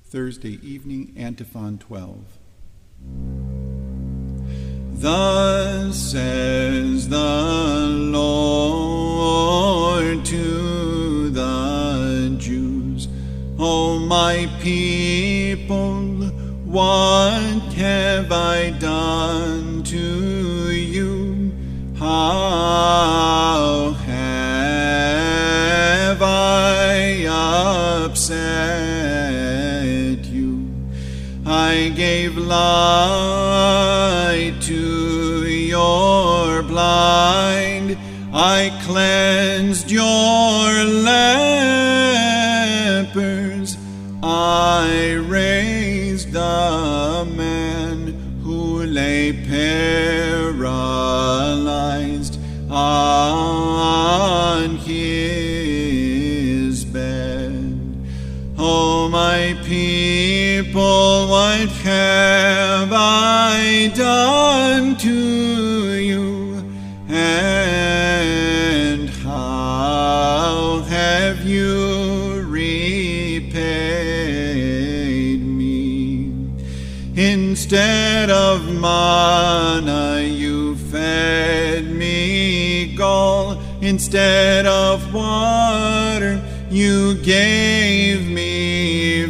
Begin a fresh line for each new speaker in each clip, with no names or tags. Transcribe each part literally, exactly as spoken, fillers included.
Thursday evening, Antiphon twelve. Thus says the Lord to the Jews, O my people, what have I done to you? How have I upset you? I gave light to your blind, I cleansed your lepers, I raised the man who lay paralyzed on his bed. O my people, what have I done to you? And how have you repaid me? Instead of manna, you fed me gall. Instead of water, you gave me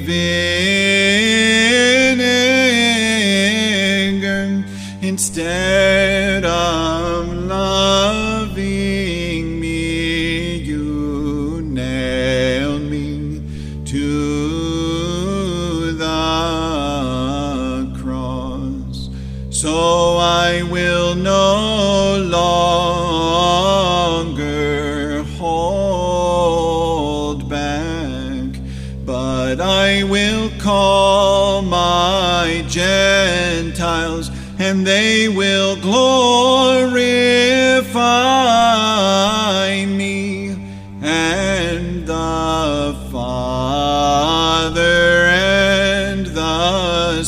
vinegar. Instead of loving me, you nailed me to the cross. So I will no longer hold back, but I will call my Gentiles, and they will glorify me, and the Father and the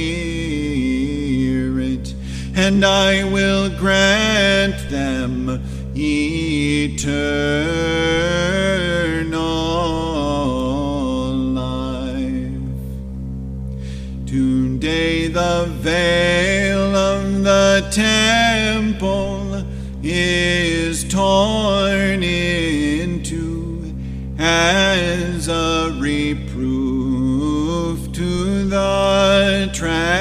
Spirit, and I will grant them eternal life. Today the veil of the temple is torn in two as a reproof to the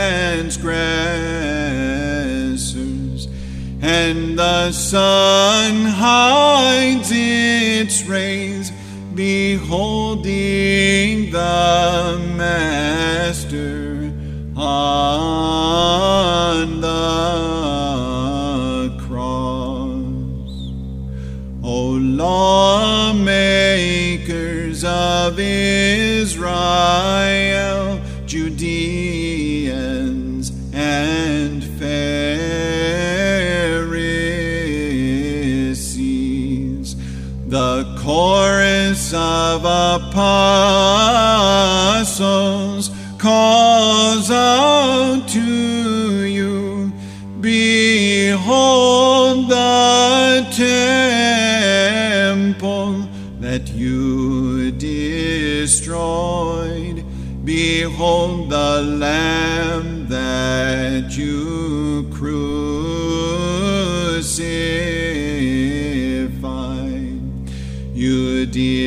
transgressors, and the sun hides its rays, beholding the Master on the cross. O lawmakers of Israel, Judeans and Pharisees, the chorus of apostles calls out to you, behold the temple that you destroyed, behold the Lamb that you crucified. You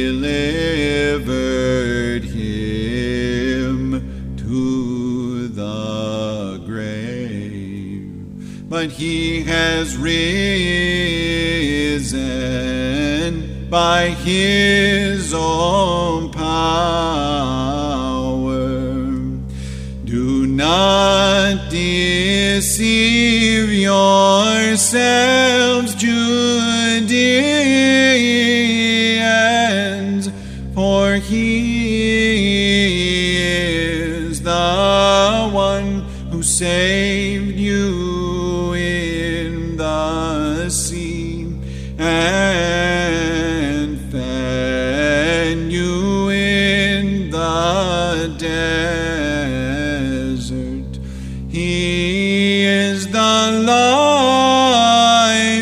delivered him to the grave, but he has risen by his own power. Do not deceive yourselves, Judeans, for he is the one who saved you in the sea and fed you in the desert. He is the life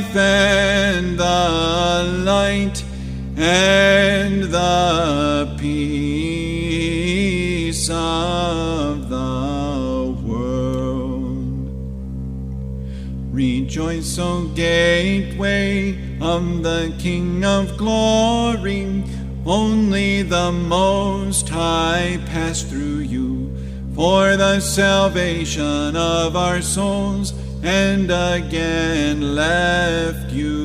peace of the world. Rejoice, O gateway of the King of glory. Only the Most High passed through you for the salvation of our souls, and again left you